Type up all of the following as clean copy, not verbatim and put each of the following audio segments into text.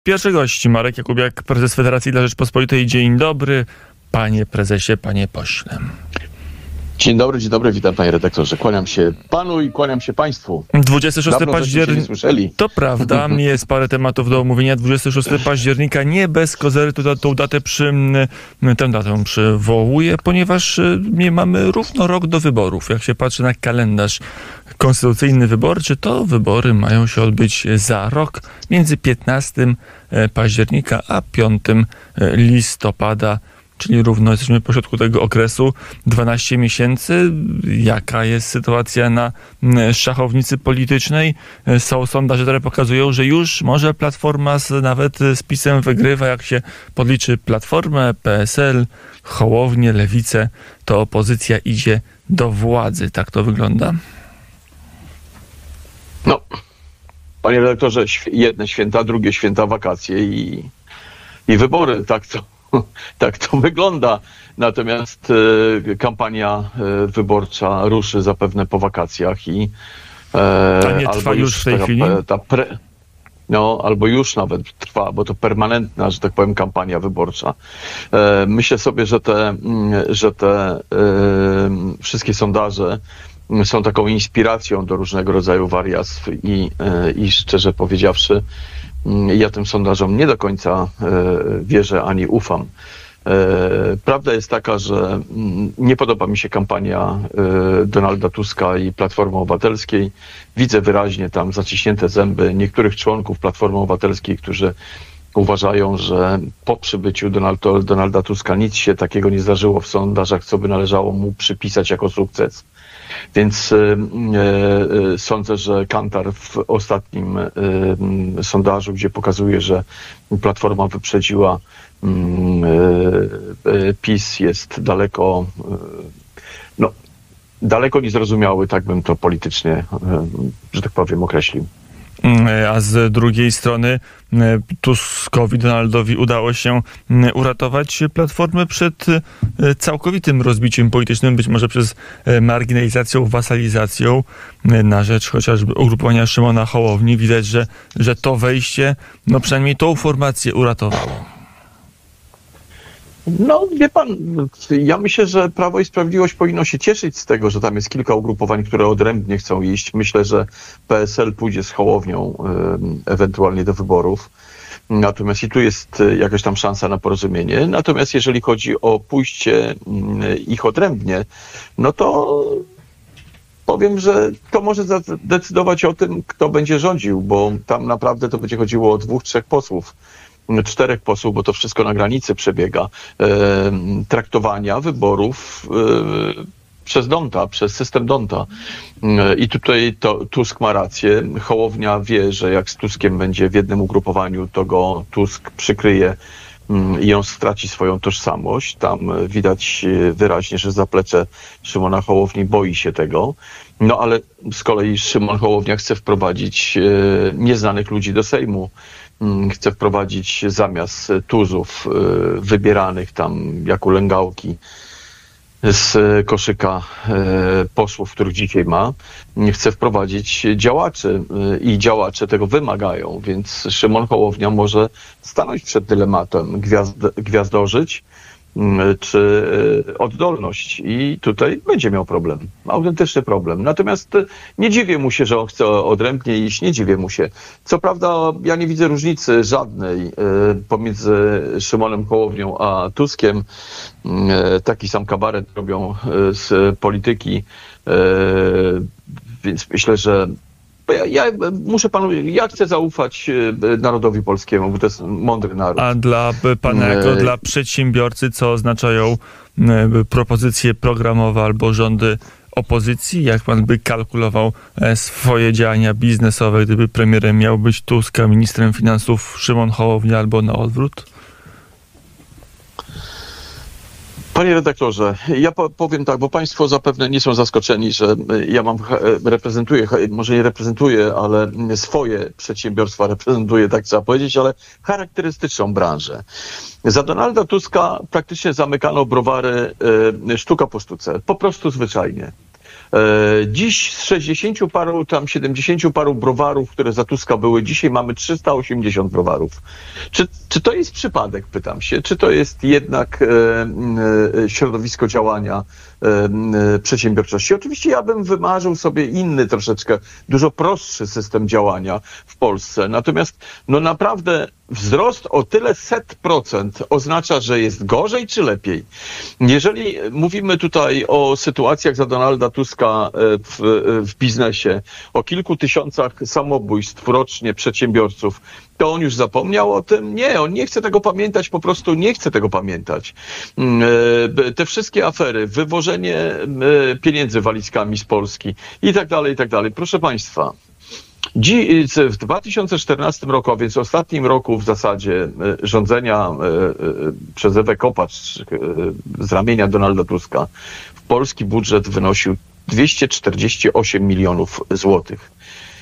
Pierwszy gość, Marek Jakubiak, prezes Federacji dla Rzeczpospolitej. Dzień dobry, panie prezesie, panie pośle. Dzień dobry, witam panie redaktorze. Kłaniam się panu i kłaniam się państwu. 26 października. To prawda, jest parę tematów do omówienia. 26 października nie bez kozery tę datę przywołuję, ponieważ mamy równo rok do wyborów. Jak się patrzy na kalendarz konstytucyjny wyborczy, to wybory mają się odbyć za rok, między 15 października a 5 listopada. Czyli równo jesteśmy pośrodku tego okresu, 12 miesięcy. Jaka jest sytuacja na szachownicy politycznej? Są sondaże, które pokazują, że już może Platforma nawet z PiS-em wygrywa. Jak się podliczy Platformę, PSL, Hołownię, Lewicę, to opozycja idzie do władzy. Tak to wygląda? No, panie redaktorze, jedne święta, drugie święta, wakacje i wybory. Tak to wygląda. Natomiast kampania wyborcza ruszy zapewne po wakacjach a nie trwa już w tej chwili? Albo już nawet trwa, bo to permanentna, że tak powiem, kampania wyborcza. Myślę sobie, że te wszystkie sondaże są taką inspiracją do różnego rodzaju wariactw i szczerze powiedziawszy, ja tym sondażom nie do końca wierzę ani ufam. Prawda jest taka, że nie podoba mi się kampania Donalda Tuska i Platformy Obywatelskiej. Widzę wyraźnie tam zaciśnięte zęby niektórych członków Platformy Obywatelskiej, którzy uważają, że po przybyciu Donalda Tuska nic się takiego nie zdarzyło w sondażach, co by należało mu przypisać jako sukces. Więc sądzę, że Kantar w ostatnim sondażu, gdzie pokazuje, że Platforma wyprzedziła PiS, jest daleko niezrozumiały, tak bym to politycznie, że tak powiem, określił. A z drugiej strony Tuskowi, Donaldowi udało się uratować Platformę przed całkowitym rozbiciem politycznym, być może przez marginalizacją, wasalizacją na rzecz chociażby ugrupowania Szymona Hołowni. Widać, że to wejście, przynajmniej tą formację uratowało. No, wie pan, ja myślę, że Prawo i Sprawiedliwość powinno się cieszyć z tego, że tam jest kilka ugrupowań, które odrębnie chcą iść. Myślę, że PSL pójdzie z Hołownią ewentualnie do wyborów. Natomiast i tu jest jakaś tam szansa na porozumienie. Natomiast jeżeli chodzi o pójście ich odrębnie, no to powiem, że to może zadecydować o tym, kto będzie rządził, bo tam naprawdę to będzie chodziło o 2-3 posłów. 4 posłów, bo to wszystko na granicy przebiega, traktowania wyborów przez Donta, przez system Donta. I tutaj Tusk ma rację. Hołownia wie, że jak z Tuskiem będzie w jednym ugrupowaniu, to go Tusk przykryje i on straci swoją tożsamość. Tam widać wyraźnie, że zaplecze Szymona Hołowni boi się tego. No ale z kolei Szymon Hołownia chce wprowadzić nieznanych ludzi do Sejmu. Chce wprowadzić zamiast tuzów wybieranych tam jak ulęgałki z koszyka posłów, których dzisiaj ma, chce wprowadzić działaczy i działacze tego wymagają, więc Szymon Hołownia może stanąć przed dylematem gwiazdorzyć czy oddolność i tutaj będzie miał problem, autentyczny problem. Natomiast nie dziwię mu się, że on chce odrębnie iść, nie dziwię mu się. Co prawda ja nie widzę różnicy żadnej pomiędzy Szymonem Hołownią a Tuskiem. Taki sam kabaret robią z polityki, więc myślę, że ja chcę zaufać narodowi polskiemu, bo to jest mądry naród. A dla pana jako dla przedsiębiorcy, co oznaczają propozycje programowe albo rządy opozycji? Jak pan by kalkulował swoje działania biznesowe, gdyby premierem miał być Tusk, a ministrem finansów Szymon Hołownia albo na odwrót? Panie redaktorze, ja powiem tak, bo państwo zapewne nie są zaskoczeni, że ja może nie reprezentuję, ale swoje przedsiębiorstwa reprezentuję, tak trzeba powiedzieć, ale charakterystyczną branżę. Za Donalda Tuska praktycznie zamykano browary sztuka po sztuce, po prostu zwyczajnie. Dziś z 60 paru, tam 70 paru browarów, które za Tuska były, dzisiaj mamy 380 browarów. Czy to jest przypadek, pytam się, czy to jest jednak środowisko działania przedsiębiorczości? Oczywiście ja bym wymarzył sobie inny, troszeczkę dużo prostszy system działania w Polsce. Natomiast no naprawdę wzrost o tyle 100% oznacza, że jest gorzej czy lepiej? Jeżeli mówimy tutaj o sytuacjach za Donalda Tuska w biznesie, o kilku tysiącach samobójstw rocznie przedsiębiorców, to on już zapomniał o tym? Nie, on nie chce tego pamiętać, po prostu nie chce tego pamiętać. Te wszystkie afery, wywożenie pieniędzy walizkami z Polski i tak dalej, i tak dalej. Proszę Państwa, w 2014 roku, a więc w ostatnim roku w zasadzie rządzenia przez Ewę Kopacz z ramienia Donalda Tuska, polski budżet wynosił 248 milionów złotych.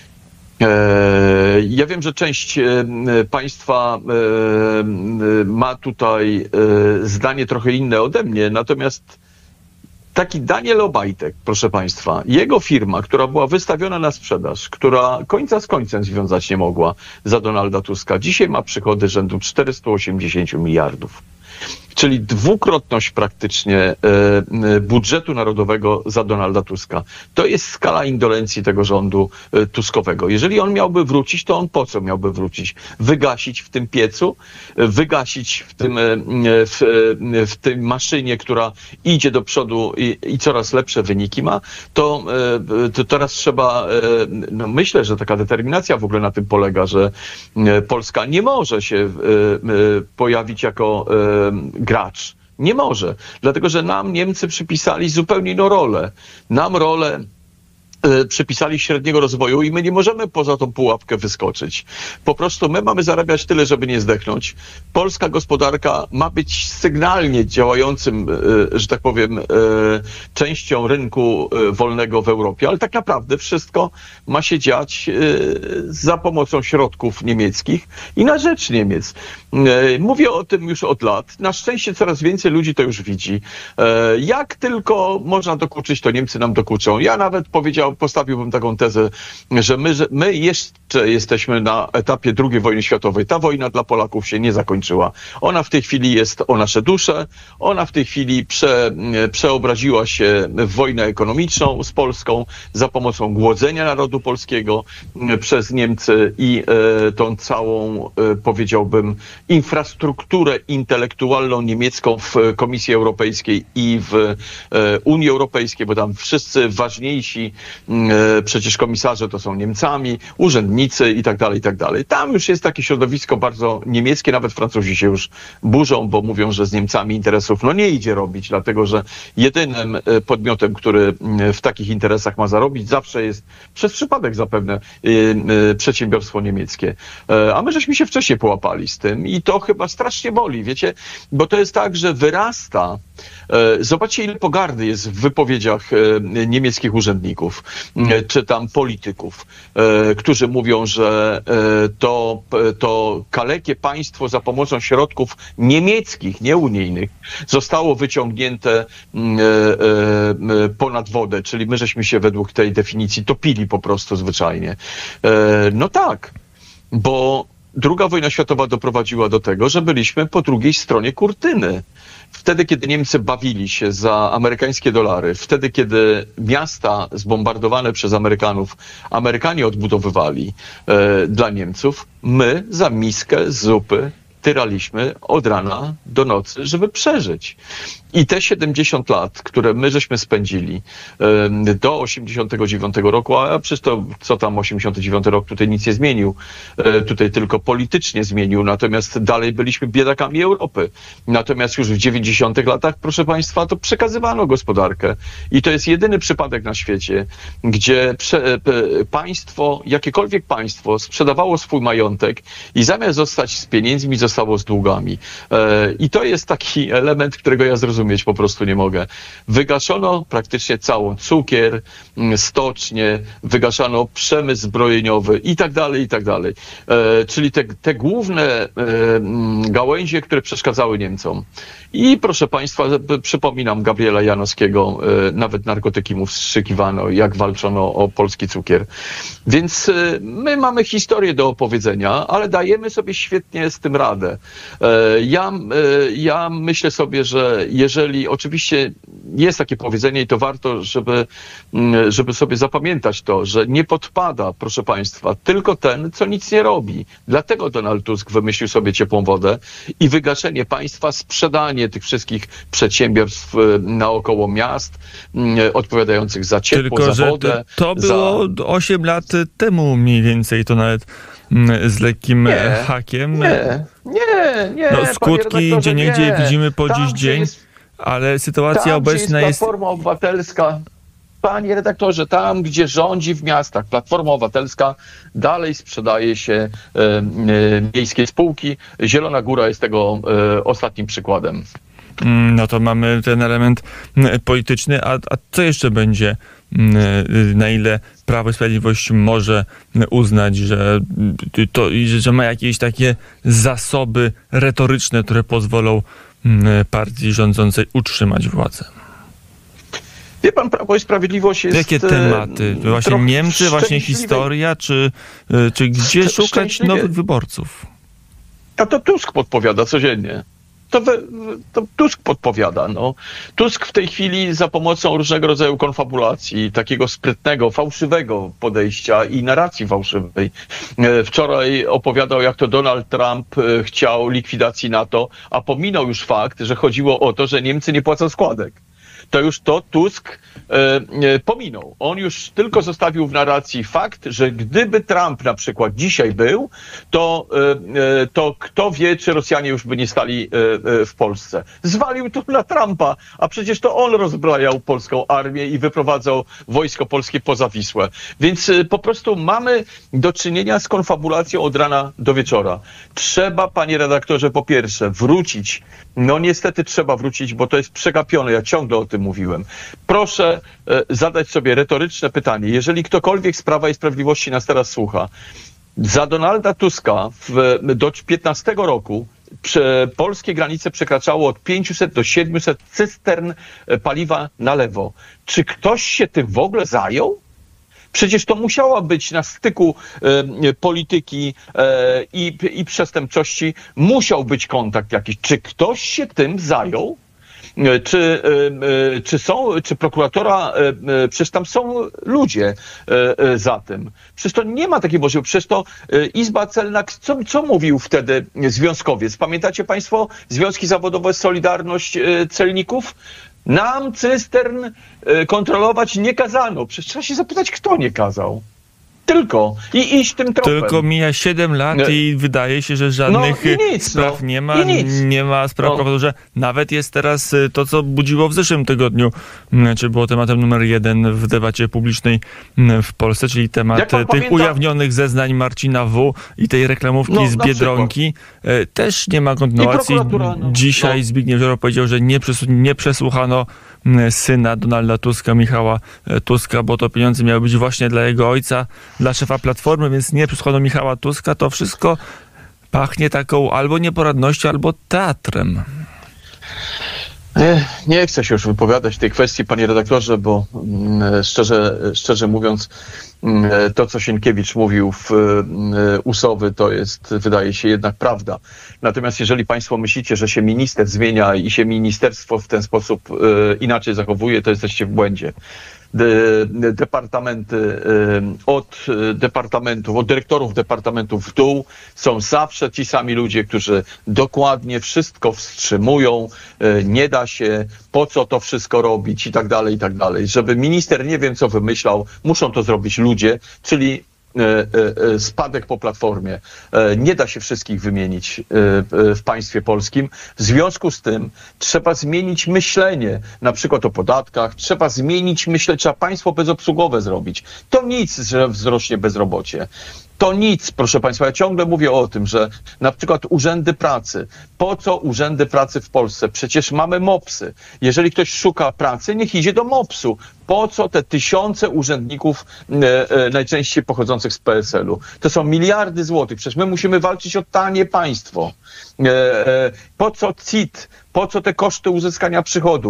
Ja wiem, że część państwa ma tutaj zdanie trochę inne ode mnie, natomiast taki Daniel Obajtek, proszę Państwa, jego firma, która była wystawiona na sprzedaż, która końca z końcem związać nie mogła za Donalda Tuska, dzisiaj ma przychody rzędu 480 miliardów. Czyli dwukrotność praktycznie budżetu narodowego za Donalda Tuska. To jest skala indolencji tego rządu tuskowego. Jeżeli on miałby wrócić, to on po co miałby wrócić? Wygasić w tym piecu? Wygasić w tej maszynie, która idzie do przodu i coraz lepsze wyniki ma? To teraz trzeba, no myślę, że taka determinacja w ogóle na tym polega, że Polska nie może się pojawić jako gracz. Nie może. Dlatego, że nam Niemcy przypisali zupełnie inną rolę. Nam rolę przypisali średniego rozwoju i my nie możemy poza tą pułapkę wyskoczyć. Po prostu my mamy zarabiać tyle, żeby nie zdechnąć. Polska gospodarka ma być sygnalnie działającym, że tak powiem, częścią rynku wolnego w Europie, ale tak naprawdę wszystko ma się dziać za pomocą środków niemieckich i na rzecz Niemiec. Mówię o tym już od lat. Na szczęście coraz więcej ludzi to już widzi. Jak tylko można dokuczyć, to Niemcy nam dokuczą. Ja nawet postawiłbym taką tezę, że my jeszcze jesteśmy na etapie II wojny światowej. Ta wojna dla Polaków się nie zakończyła. Ona w tej chwili jest o nasze dusze. Ona w tej chwili przeobraziła się w wojnę ekonomiczną z Polską za pomocą głodzenia narodu polskiego przez Niemcy i tą całą, powiedziałbym, infrastrukturę intelektualną niemiecką w Komisji Europejskiej i w Unii Europejskiej, bo tam wszyscy ważniejsi przecież komisarze to są Niemcami, urzędnicy i tak dalej, i tak dalej. Tam już jest takie środowisko bardzo niemieckie, nawet Francuzi się już burzą, bo mówią, że z Niemcami interesów nie idzie robić, dlatego że jedynym podmiotem, który w takich interesach ma zarobić, zawsze jest, przez przypadek zapewne, przedsiębiorstwo niemieckie. A my żeśmy się wcześniej połapali z tym i to chyba strasznie boli, wiecie, bo to jest tak, że wyrasta. Zobaczcie, ile pogardy jest w wypowiedziach niemieckich urzędników, czy tam polityków, którzy mówią, że to kalekie państwo za pomocą środków niemieckich, nie unijnych, zostało wyciągnięte ponad wodę, czyli my żeśmy się według tej definicji topili po prostu zwyczajnie. No tak, bo II wojna światowa doprowadziła do tego, że byliśmy po drugiej stronie kurtyny. Wtedy, kiedy Niemcy bawili się za amerykańskie dolary, wtedy, kiedy miasta zbombardowane przez Amerykanów, Amerykanie odbudowywali dla Niemców, my za miskę zupy tyraliśmy od rana do nocy, żeby przeżyć. I te 70 lat, które my żeśmy spędzili do 89 roku, a przecież to co tam 89 rok tutaj nic nie zmienił, tutaj tylko politycznie zmienił, natomiast dalej byliśmy biedakami Europy. Natomiast już w 90 latach, proszę Państwa, to przekazywano gospodarkę. I to jest jedyny przypadek na świecie, gdzie jakiekolwiek państwo sprzedawało swój majątek i zamiast zostać z pieniędzmi, zostało stało z długami. I to jest taki element, którego ja zrozumieć po prostu nie mogę. Wygaszono praktycznie całą cukier, stocznie, wygaszano przemysł zbrojeniowy i tak dalej, i tak dalej. Czyli te główne gałęzie, które przeszkadzały Niemcom. I proszę Państwa, przypominam Gabriela Janowskiego, nawet narkotyki mu wstrzykiwano, jak walczono o polski cukier. Więc my mamy historię do opowiedzenia, ale dajemy sobie świetnie z tym radę. Ja myślę sobie, że jeżeli oczywiście jest takie powiedzenie i to warto, żeby sobie zapamiętać to, że nie podpada, proszę Państwa, tylko ten, co nic nie robi. Dlatego Donald Tusk wymyślił sobie ciepłą wodę i wygaszenie państwa, sprzedanie tych wszystkich przedsiębiorstw naokoło miast, odpowiadających za ciepło, tylko, za wodę. To było 8 lat temu mniej więcej, to nawet z lekkim hakiem. Nie. No, skutki gdzieniegdzie widzimy po dziś dzień, ale sytuacja obecna jest... Platforma Obywatelska. Panie redaktorze, tam, gdzie rządzi w miastach Platforma Obywatelska, dalej sprzedaje się miejskie spółki. Zielona Góra jest tego ostatnim przykładem. No to mamy ten element polityczny, a co jeszcze będzie, na ile Prawo i Sprawiedliwość może uznać, że ma jakieś takie zasoby retoryczne, które pozwolą partii rządzącej utrzymać władzę? Wie pan, Prawo i Sprawiedliwość jest... Jakie tematy? Właśnie Niemcy, właśnie historia, czy gdzie szukać nowych wyborców? A to Tusk podpowiada codziennie. To Tusk podpowiada. No. Tusk w tej chwili za pomocą różnego rodzaju konfabulacji, takiego sprytnego, fałszywego podejścia i narracji fałszywej. Wczoraj opowiadał, jak to Donald Trump chciał likwidacji NATO, a pominął już fakt, że chodziło o to, że Niemcy nie płacą składek. To już to Tusk pominął. On już tylko zostawił w narracji fakt, że gdyby Trump na przykład dzisiaj był, to kto wie, czy Rosjanie już by nie stali w Polsce. Zwalił to na Trumpa, a przecież to on rozbrajał polską armię i wyprowadzał wojsko polskie poza Wisłę. Więc po prostu mamy do czynienia z konfabulacją od rana do wieczora. Trzeba, panie redaktorze, po pierwsze wrócić. No niestety trzeba wrócić, bo to jest przegapione. Ja ciągle o tym mówiłem. Proszę zadać sobie retoryczne pytanie. Jeżeli ktokolwiek z Prawa i Sprawiedliwości nas teraz słucha, za Donalda Tuska do 15 roku polskie granice przekraczało od 500 do 700 cystern paliwa na lewo. Czy ktoś się tym w ogóle zajął? Przecież to musiała być na styku polityki i przestępczości. Musiał być kontakt jakiś. Czy ktoś się tym zajął? Czy prokuratora, przecież tam są ludzie za tym. Przecież to nie ma takiej możliwości. Przecież to Izba Celna, co mówił wtedy związkowiec? Pamiętacie państwo związki zawodowe Solidarność Celników? Nam cystern kontrolować nie kazano. Przecież trzeba się zapytać, kto nie kazał. Tylko. I iść tym tropem. Tylko mija 7 lat i wydaje się, że żadnych spraw nie ma. Nie ma spraw prokuratorze. Nawet jest teraz to, co budziło w zeszłym tygodniu, czy było tematem numer 1 w debacie publicznej w Polsce, czyli temat tych ujawnionych zeznań Marcina W. i tej reklamówki z Biedronki. Też nie ma kontynuacji. Dzisiaj Zbigniew Ziobro powiedział, że nie przesłuchano syna Donalda Tuska, Michała Tuska, bo to pieniądze miały być właśnie dla jego ojca, dla szefa Platformy, więc nie przesłuchano Michała Tuska. To wszystko pachnie taką albo nieporadnością, albo teatrem. Nie chcę się już wypowiadać w tej kwestii, panie redaktorze, bo szczerze mówiąc, to, co Sienkiewicz mówił w Usowy, to jest, wydaje się, jednak prawda. Natomiast jeżeli państwo myślicie, że się minister zmienia i się ministerstwo w ten sposób inaczej zachowuje, to jesteście w błędzie. Departamenty od dyrektorów departamentów w dół są zawsze ci sami ludzie, którzy dokładnie wszystko wstrzymują, nie da się, po co to wszystko robić i tak dalej, i tak dalej. Żeby minister nie wiem co wymyślał, muszą to zrobić ludzie, czyli spadek po Platformie. Nie da się wszystkich wymienić w państwie polskim. W związku z tym trzeba zmienić myślenie, na przykład o podatkach, trzeba zmienić myślenie, trzeba państwo bezobsługowe zrobić. To nic, że wzrośnie bezrobocie. To nic, proszę Państwa. Ja ciągle mówię o tym, że na przykład urzędy pracy. Po co urzędy pracy w Polsce? Przecież mamy MOPS-y. Jeżeli ktoś szuka pracy, niech idzie do MOPS-u. Po co te tysiące urzędników, najczęściej pochodzących z PSL-u? To są miliardy złotych. Przecież my musimy walczyć o tanie państwo. Po co CIT? Po co te koszty uzyskania przychodu?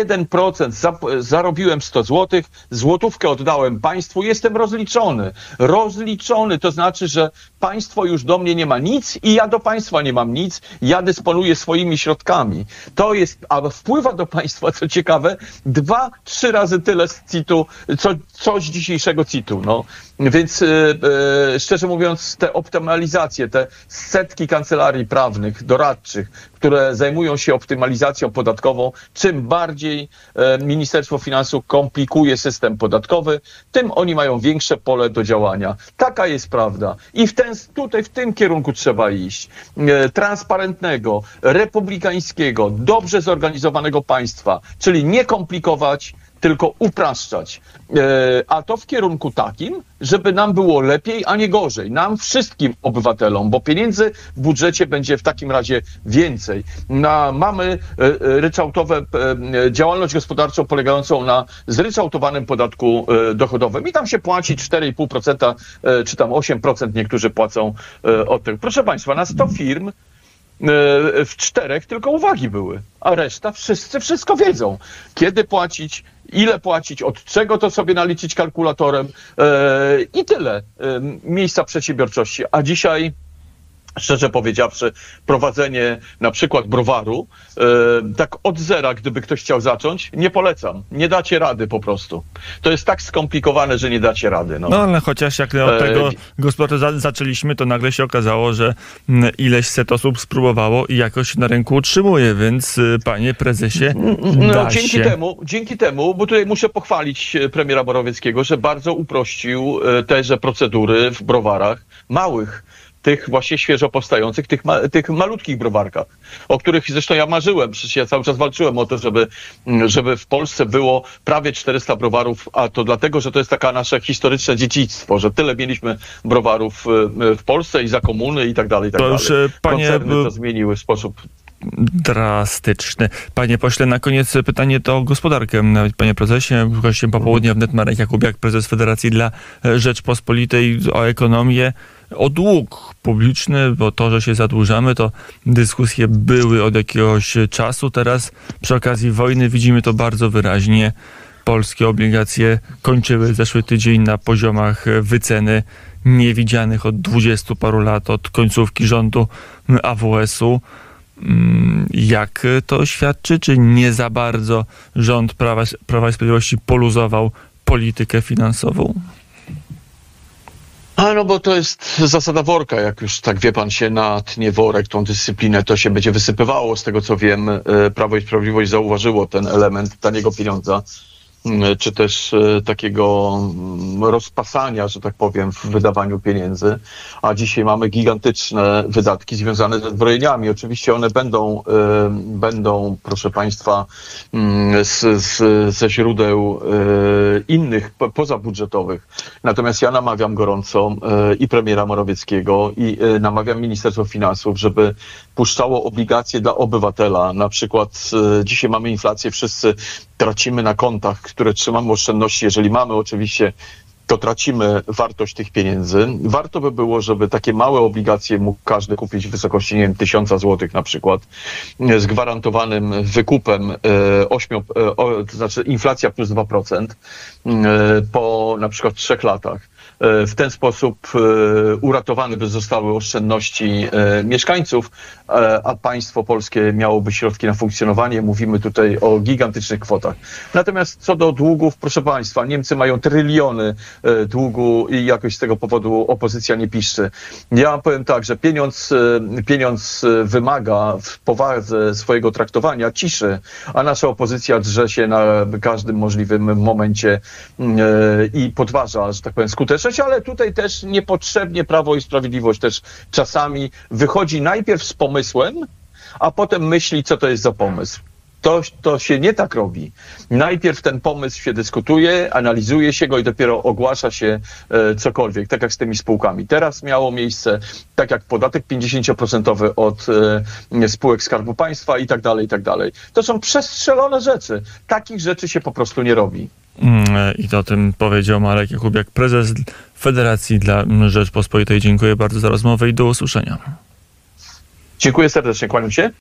1% zarobiłem 100 zł, złotówkę oddałem państwu, jestem rozliczony. Rozliczony to znaczy, że państwo już do mnie nie ma nic i ja do państwa nie mam nic. Ja dysponuję swoimi środkami. To jest, a wpływa do państwa, co ciekawe, 2-3 razy tyle z CIT-u, co z dzisiejszego CIT-u. No. Więc szczerze mówiąc, te optymalizacje, te setki kancelarii prawnych, doradczych, które zajmują się optymalizacją podatkową, czym bardziej Ministerstwo Finansów komplikuje system podatkowy, tym oni mają większe pole do działania. Taka jest prawda. I tutaj w tym kierunku trzeba iść. Transparentnego, republikańskiego, dobrze zorganizowanego państwa, czyli nie komplikować, tylko upraszczać. A to w kierunku takim, żeby nam było lepiej, a nie gorzej. Nam, wszystkim obywatelom, bo pieniędzy w budżecie będzie w takim razie więcej. Mamy ryczałtowe działalność gospodarczą polegającą na zryczałtowanym podatku dochodowym i tam się płaci 4,5% czy tam 8% niektórzy płacą od tego. Proszę Państwa, na 100 firm w 4 tylko uwagi były, a reszta wszyscy wszystko wiedzą. Kiedy płacić, ile płacić, od czego to sobie naliczyć kalkulatorem i tyle. Miejsca przedsiębiorczości. A dzisiaj, szczerze powiedziawszy, prowadzenie na przykład browaru, tak od zera, gdyby ktoś chciał zacząć, nie polecam. Nie dacie rady po prostu. To jest tak skomplikowane, że nie dacie rady. No ale chociaż jak od tego gospodarstwa zaczęliśmy, to nagle się okazało, że ileś set osób spróbowało i jakoś na rynku utrzymuje, więc panie prezesie, dzięki temu, bo tutaj muszę pochwalić premiera Morawieckiego, że bardzo uprościł teże procedury w browarach małych, tych właśnie świeżo powstających, tych malutkich browarkach, o których zresztą ja marzyłem. Przecież ja cały czas walczyłem o to, żeby w Polsce było prawie 400 browarów, a to dlatego, że to jest taka nasze historyczne dziedzictwo, że tyle mieliśmy browarów w Polsce i za komuny i tak dalej, i tak dalej. Już, panie, koncerny to zmieniły w sposób drastyczny. Panie pośle, na koniec pytanie to o gospodarkę. Panie prezesie, gościem popołudnia wnet Marek Jakubiak, prezes Federacji dla Rzeczpospolitej, o ekonomię, o dług publiczny, bo to, że się zadłużamy, to dyskusje były od jakiegoś czasu. Teraz przy okazji wojny widzimy to bardzo wyraźnie. Polskie obligacje kończyły zeszły tydzień na poziomach wyceny niewidzianych od 20 paru lat, od końcówki rządu AWS-u. Jak to świadczy? Czy nie za bardzo rząd Prawa i Sprawiedliwości poluzował politykę finansową? No bo to jest zasada worka. Jak już tak wie pan się natnie worek, tą dyscyplinę, to się będzie wysypywało. Z tego co wiem, Prawo i Sprawiedliwość zauważyło ten element taniego pieniądza, czy też takiego rozpasania, że tak powiem, w wydawaniu pieniędzy. A dzisiaj mamy gigantyczne wydatki związane ze zbrojeniami. Oczywiście one będą, proszę państwa, ze źródeł innych, pozabudżetowych. Natomiast ja namawiam gorąco i premiera Morawieckiego, i namawiam Ministerstwo Finansów, żeby puszczało obligacje dla obywatela. Na przykład dzisiaj mamy inflację, wszyscy tracimy na kontach, które trzymamy oszczędności. Jeżeli mamy oczywiście, to tracimy wartość tych pieniędzy. Warto by było, żeby takie małe obligacje mógł każdy kupić w wysokości, nie wiem, 1000 złotych na przykład, z gwarantowanym wykupem to znaczy inflacja plus 2% po na przykład 3 latach. W ten sposób uratowane by zostały oszczędności mieszkańców, a państwo polskie miałoby środki na funkcjonowanie. Mówimy tutaj o gigantycznych kwotach. Natomiast co do długów, proszę państwa, Niemcy mają tryliony długu i jakoś z tego powodu opozycja nie piszczy. Ja powiem tak, że pieniądz wymaga w powadze swojego traktowania ciszy, a nasza opozycja drze się na każdym możliwym momencie i podważa, że tak powiem, skuteczność, ale tutaj też niepotrzebnie Prawo i Sprawiedliwość też czasami wychodzi najpierw z pomysłem, a potem myśli, co to jest za pomysł. To się nie tak robi. Najpierw ten pomysł się dyskutuje, analizuje się go i dopiero ogłasza się cokolwiek, tak jak z tymi spółkami. Teraz miało miejsce, tak jak podatek 50% od spółek Skarbu Państwa i tak dalej, i tak dalej. To są przestrzelone rzeczy. Takich rzeczy się po prostu nie robi. I to o tym powiedział Marek Jakubiak, prezes Federacji dla Rzeczpospolitej. Dziękuję bardzo za rozmowę i do usłyszenia. Dziękuję serdecznie, kłaniam się.